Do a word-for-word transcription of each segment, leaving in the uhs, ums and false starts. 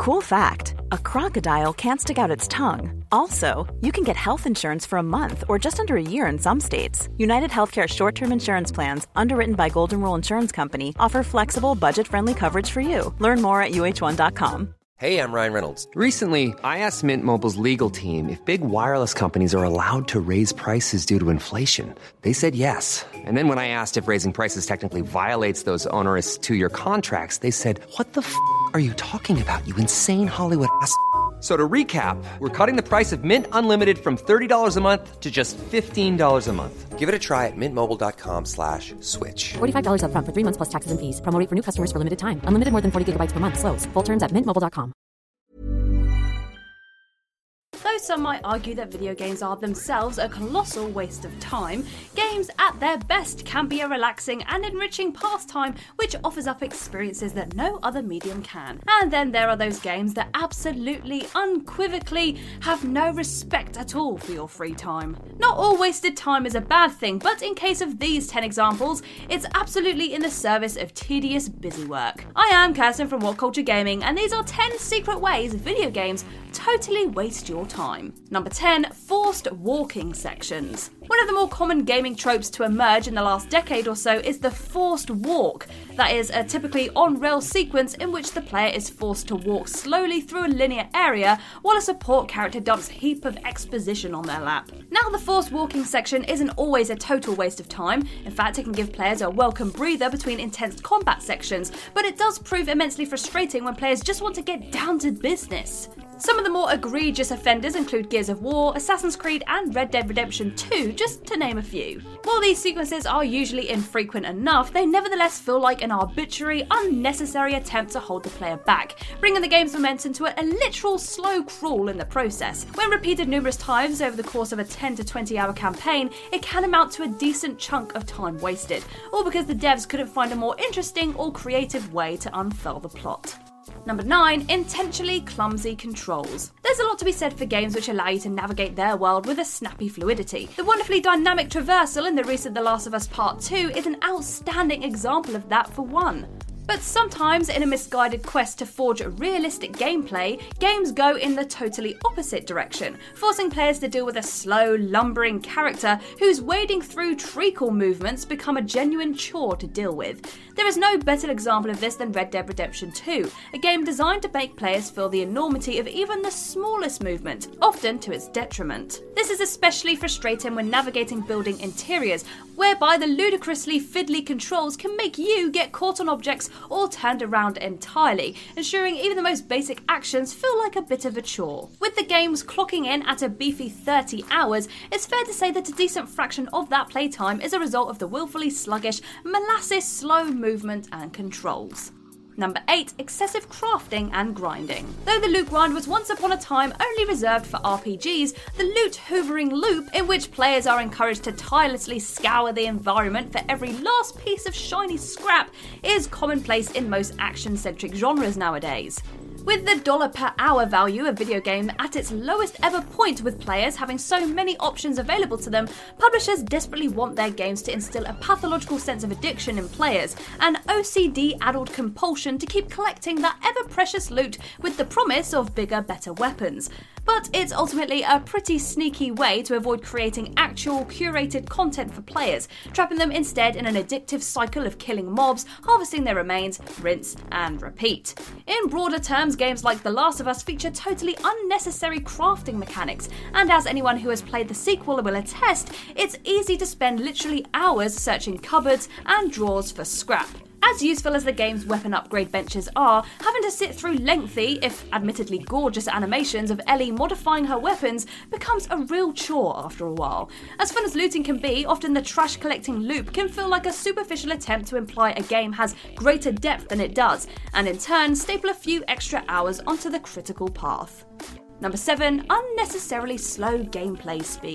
Cool fact, a crocodile can't stick out its tongue. Also, you can get health insurance for a month or just under a year in some states. United Healthcare short-term insurance plans, underwritten by Golden Rule Insurance Company, offer flexible, budget-friendly coverage for you. Learn more at U H one dot com. Hey, I'm Ryan Reynolds. Recently, I asked Mint Mobile's legal team if big wireless companies are allowed to raise prices due to inflation. They said yes. And then when I asked if raising prices technically violates those onerous two-year contracts, they said, what the f*** are you talking about, you insane Hollywood ass f- So to recap, we're cutting the price of Mint Unlimited from thirty dollars a month to just fifteen dollars a month. Give it a try at mintmobile.com slash switch. forty-five dollars up front for three months plus taxes and fees. Promo rate for new customers for limited time. Unlimited more than forty gigabytes per month. Slows full terms at mint mobile dot com. Though some might argue that video games are themselves a colossal waste of time, games at their best can be a relaxing and enriching pastime which offers up experiences that no other medium can. And then there are those games that absolutely, unequivocally have no respect at all for your free time. Not all wasted time is a bad thing, but in case of these ten examples, it's absolutely in the service of tedious busy work. I am Kirsten from What Culture Gaming, and these are ten secret ways video games totally waste your time. Number ten, forced walking sections. One of the more common gaming tropes to emerge in the last decade or so is the forced walk. That is a typically on-rail sequence in which the player is forced to walk slowly through a linear area while a support character dumps a heap of exposition on their lap. Now, the forced walking section isn't always a total waste of time. In fact, it can give players a welcome breather between intense combat sections, but it does prove immensely frustrating when players just want to get down to business. Some of the more egregious offenders include Gears of War, Assassin's Creed, and Red Dead Redemption two, just to name a few. While these sequences are usually infrequent enough, they nevertheless feel like an arbitrary, unnecessary attempt to hold the player back, bringing the game's momentum to a, a literal slow crawl in the process. When repeated numerous times over the course of a ten to twenty hour campaign, it can amount to a decent chunk of time wasted, all because the devs couldn't find a more interesting or creative way to unfurl the plot. Number nine, intentionally clumsy controls. There's a lot to be said for games which allow you to navigate their world with a snappy fluidity. The wonderfully dynamic traversal in the recent The Last of Us Part two is an outstanding example of that for one. But sometimes, in a misguided quest to forge realistic gameplay, games go in the totally opposite direction, forcing players to deal with a slow, lumbering character whose wading through treacle movements become a genuine chore to deal with. There is no better example of this than Red Dead Redemption two, a game designed to make players feel the enormity of even the smallest movement, often to its detriment. This is especially frustrating when navigating building interiors, whereby the ludicrously fiddly controls can make you get caught on objects or turned around entirely, ensuring even the most basic actions feel like a bit of a chore. With the games clocking in at a beefy thirty hours, it's fair to say that a decent fraction of that playtime is a result of the willfully sluggish, molasses slow movement and controls. Number eight, excessive crafting and grinding. Though the loot grind was once upon a time only reserved for R P Gs, the loot hoovering loop, in which players are encouraged to tirelessly scour the environment for every last piece of shiny scrap, is commonplace in most action-centric genres nowadays. With the dollar per hour value of video game at its lowest ever point, with players having so many options available to them, publishers desperately want their games to instill a pathological sense of addiction in players, an O C D-addled compulsion to keep collecting that ever-precious loot with the promise of bigger, better weapons. But it's ultimately a pretty sneaky way to avoid creating actual curated content for players, trapping them instead in an addictive cycle of killing mobs, harvesting their remains, rinse and repeat. In broader terms, games like The Last of Us feature totally unnecessary crafting mechanics, and as anyone who has played the sequel will attest, it's easy to spend literally hours searching cupboards and drawers for scrap. As useful as the game's weapon upgrade benches are, having to sit through lengthy, if admittedly gorgeous animations of Ellie modifying her weapons becomes a real chore after a while. As fun as looting can be, often the trash collecting loop can feel like a superficial attempt to imply a game has greater depth than it does, and in turn staple a few extra hours onto the critical path. Number seven, unnecessarily slow gameplay speed.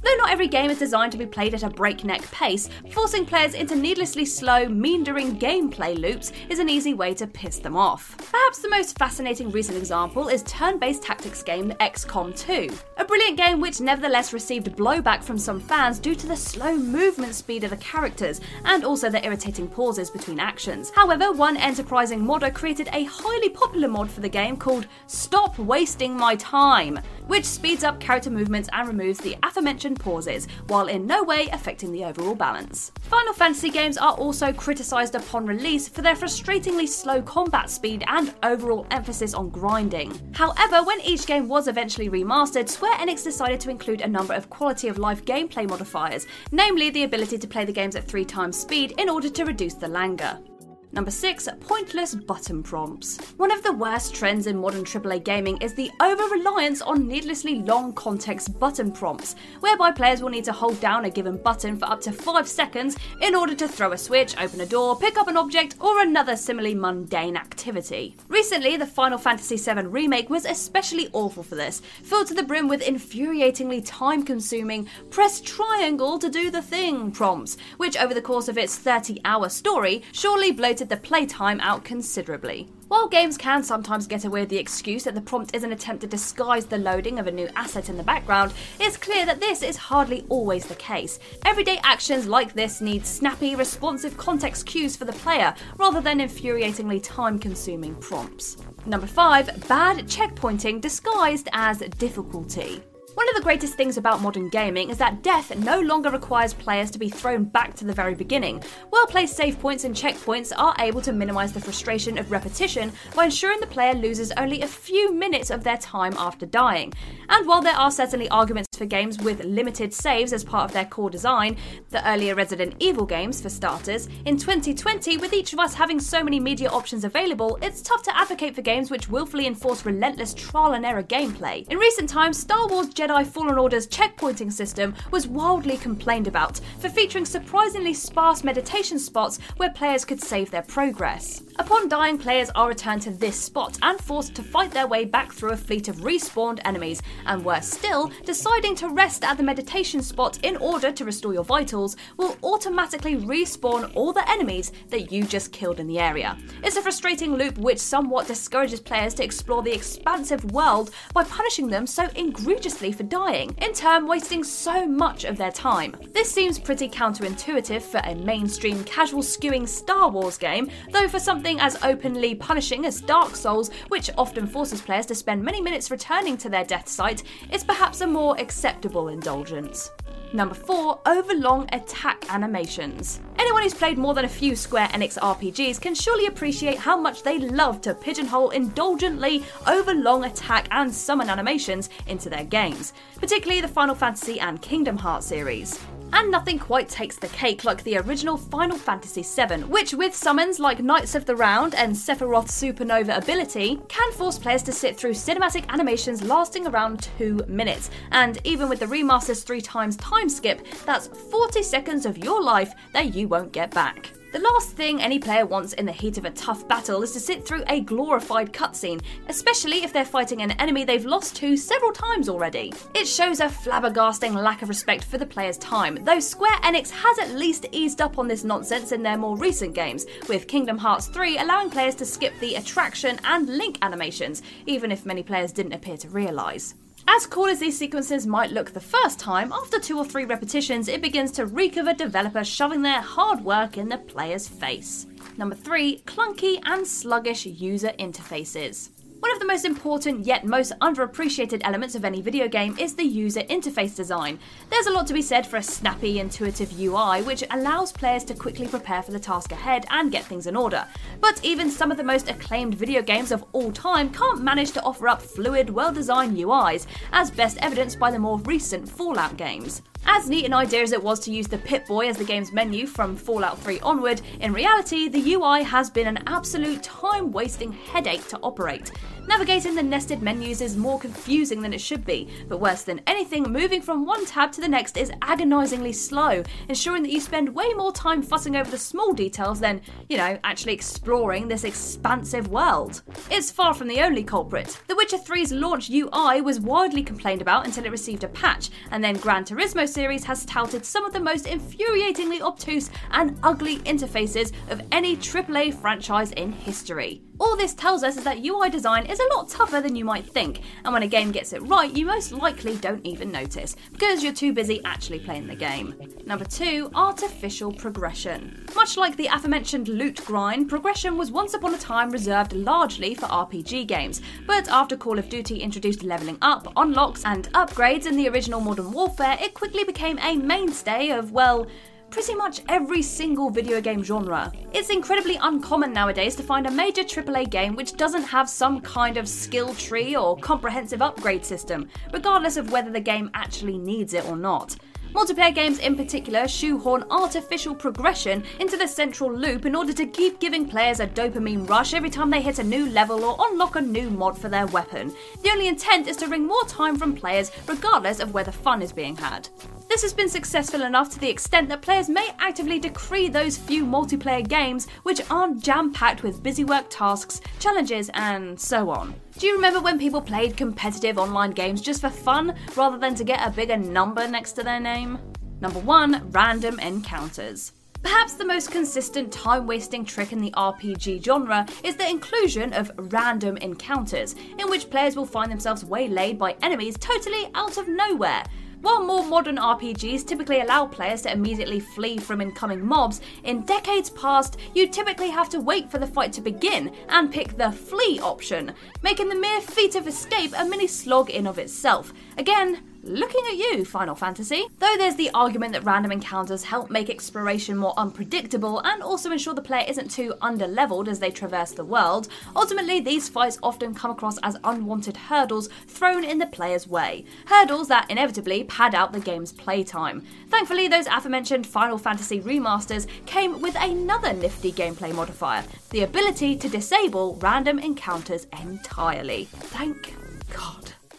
Though not every game is designed to be played at a breakneck pace, forcing players into needlessly slow, meandering gameplay loops is an easy way to piss them off. Perhaps the most fascinating recent example is turn-based tactics game X COM two, a brilliant game which nevertheless received blowback from some fans due to the slow movement speed of the characters and also the irritating pauses between actions. However, one enterprising modder created a highly popular mod for the game called Stop Wasting My Time, which speeds up character movements and removes the aforementioned pauses, while in no way affecting the overall balance. Final Fantasy games are also criticised upon release for their frustratingly slow combat speed and overall emphasis on grinding. However, when each game was eventually remastered, Square Enix decided to include a number of quality of life gameplay modifiers, namely the ability to play the games at three times speed in order to reduce the languor. Number six. Pointless button prompts. One of the worst trends in modern triple A gaming is the over-reliance on needlessly long context button prompts, whereby players will need to hold down a given button for up to five seconds in order to throw a switch, open a door, pick up an object, or another similarly mundane activity. Recently, the Final Fantasy seven Remake was especially awful for this, filled to the brim with infuriatingly time-consuming press triangle to do the thing prompts, which over the course of its thirty hour story surely bloated the playtime out considerably. While games can sometimes get away with the excuse that the prompt is an attempt to disguise the loading of a new asset in the background, it's clear that this is hardly always the case. Everyday actions like this need snappy, responsive context cues for the player, rather than infuriatingly time-consuming prompts. Number five. Bad checkpointing disguised as difficulty. One of the greatest things about modern gaming is that death no longer requires players to be thrown back to the very beginning. Well-placed save points and checkpoints are able to minimise the frustration of repetition by ensuring the player loses only a few minutes of their time after dying. And while there are certainly arguments for games with limited saves as part of their core design, the earlier Resident Evil games for starters, in twenty twenty, with each of us having so many media options available, it's tough to advocate for games which willfully enforce relentless trial and error gameplay. In recent times, Star Wars Jedi Fallen Order's checkpointing system was wildly complained about for featuring surprisingly sparse meditation spots where players could save their progress. Upon dying, players are returned to this spot and forced to fight their way back through a fleet of respawned enemies, and worse still, deciding to rest at the meditation spot in order to restore your vitals will automatically respawn all the enemies that you just killed in the area. It's a frustrating loop which somewhat discourages players to explore the expansive world by punishing them so egregiously for dying, in turn wasting so much of their time. This seems pretty counterintuitive for a mainstream casual skewing Star Wars game, though for something as openly punishing as Dark Souls, which often forces players to spend many minutes returning to their death site, it's perhaps a more acceptable indulgence. Number four. Overlong attack animations. Anyone who's played more than a few Square Enix R P Gs can surely appreciate how much they love to pigeonhole indulgently overlong attack and summon animations into their games, particularly the Final Fantasy and Kingdom Hearts series. And nothing quite takes the cake like the original Final Fantasy seven, which with summons like Knights of the Round and Sephiroth's Supernova ability, can force players to sit through cinematic animations lasting around two minutes. And even with the remaster's three times time skip, that's forty seconds of your life that you won't get back. The last thing any player wants in the heat of a tough battle is to sit through a glorified cutscene, especially if they're fighting an enemy they've lost to several times already. It shows a flabbergasting lack of respect for the player's time, though Square Enix has at least eased up on this nonsense in their more recent games, with Kingdom Hearts three allowing players to skip the attraction and link animations, even if many players didn't appear to realise. As cool as these sequences might look the first time, after two or three repetitions it begins to reek of a developer shoving their hard work in the player's face. Number three. Clunky and sluggish user interfaces. One of the most important yet most underappreciated elements of any video game is the user interface design. There's a lot to be said for a snappy, intuitive U I which allows players to quickly prepare for the task ahead and get things in order. But even some of the most acclaimed video games of all time can't manage to offer up fluid, well-designed U Is, as best evidenced by the more recent Fallout games. As neat an idea as it was to use the Pip-Boy as the game's menu from Fallout three onward, in reality, the U I has been an absolute time-wasting headache to operate. Navigating the nested menus is more confusing than it should be, but worse than anything, moving from one tab to the next is agonisingly slow, ensuring that you spend way more time fussing over the small details than, you know, actually exploring this expansive world. It's far from the only culprit. The Witcher three's launch U I was widely complained about until it received a patch, and then Gran Turismo series has touted some of the most infuriatingly obtuse and ugly interfaces of any triple A franchise in history. All this tells us is that U I design is a lot tougher than you might think, and when a game gets it right, you most likely don't even notice, because you're too busy actually playing the game. Number two, artificial progression. Much like the aforementioned loot grind, progression was once upon a time reserved largely for R P G games, but after Call of Duty introduced leveling up, unlocks, and upgrades in the original Modern Warfare, it quickly became a mainstay of, well, pretty much every single video game genre. It's incredibly uncommon nowadays to find a major triple A game which doesn't have some kind of skill tree or comprehensive upgrade system, regardless of whether the game actually needs it or not. Multiplayer games in particular shoehorn artificial progression into the central loop in order to keep giving players a dopamine rush every time they hit a new level or unlock a new mod for their weapon. The only intent is to wring more time from players regardless of whether fun is being had. This has been successful enough to the extent that players may actively decree those few multiplayer games which aren't jam-packed with busywork tasks, challenges, and so on. Do you remember when people played competitive online games just for fun, rather than to get a bigger number next to their name? Number one, random encounters. Perhaps the most consistent time-wasting trick in the R P G genre is the inclusion of random encounters, in which players will find themselves waylaid by enemies totally out of nowhere. While more modern R P Gs typically allow players to immediately flee from incoming mobs, in decades past, you'd typically have to wait for the fight to begin and pick the flee option, making the mere feat of escape a mini slog in of itself. Again, looking at you, Final Fantasy. Though there's the argument that random encounters help make exploration more unpredictable and also ensure the player isn't too underleveled as they traverse the world, ultimately these fights often come across as unwanted hurdles thrown in the player's way. Hurdles that inevitably pad out the game's playtime. Thankfully, those aforementioned Final Fantasy remasters came with another nifty gameplay modifier, the ability to disable random encounters entirely. Thank God.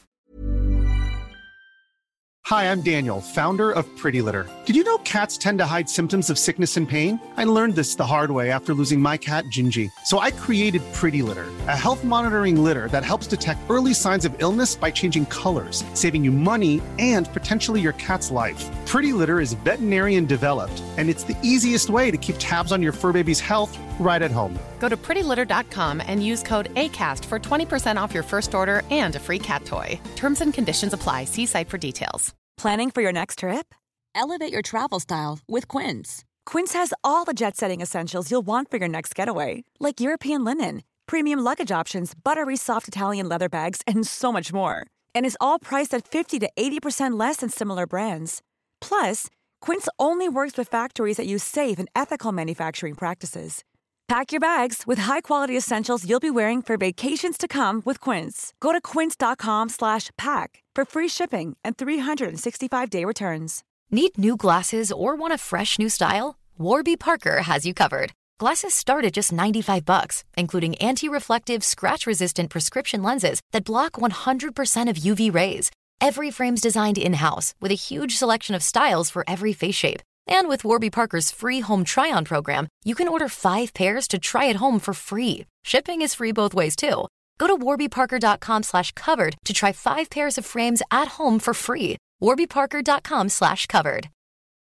Hi, I'm Daniel, founder of Pretty Litter. Did you know cats tend to hide symptoms of sickness and pain? I learned this the hard way after losing my cat, Gingy. So I created Pretty Litter, a health monitoring litter that helps detect early signs of illness by changing colors, saving you money and potentially your cat's life. Pretty Litter is veterinarian developed, and it's the easiest way to keep tabs on your fur baby's health right at home. Go to pretty litter dot com and use code ACAST for twenty percent off your first order and a free cat toy. Terms and conditions apply. See site for details. Planning for your next trip? Elevate your travel style with Quince. Quince has all the jet-setting essentials you'll want for your next getaway, like European linen, premium luggage options, buttery soft Italian leather bags, and so much more. And is all priced at fifty to eighty percent less than similar brands. Plus, Quince only works with factories that use safe and ethical manufacturing practices. Pack your bags with high-quality essentials you'll be wearing for vacations to come with Quince. Go to quince dot com slash pack for free shipping and three sixty-five day returns. Need new glasses or want a fresh new style? Warby Parker has you covered. Glasses start at just ninety-five bucks, including anti-reflective, scratch-resistant prescription lenses that block one hundred percent of U V rays. Every frame's designed in-house with a huge selection of styles for every face shape. And with Warby Parker's free home try-on program, you can order five pairs to try at home for free. Shipping is free both ways, too. Go to warby parker dot com slash covered to try five pairs of frames at home for free. warby parker dot com slash covered.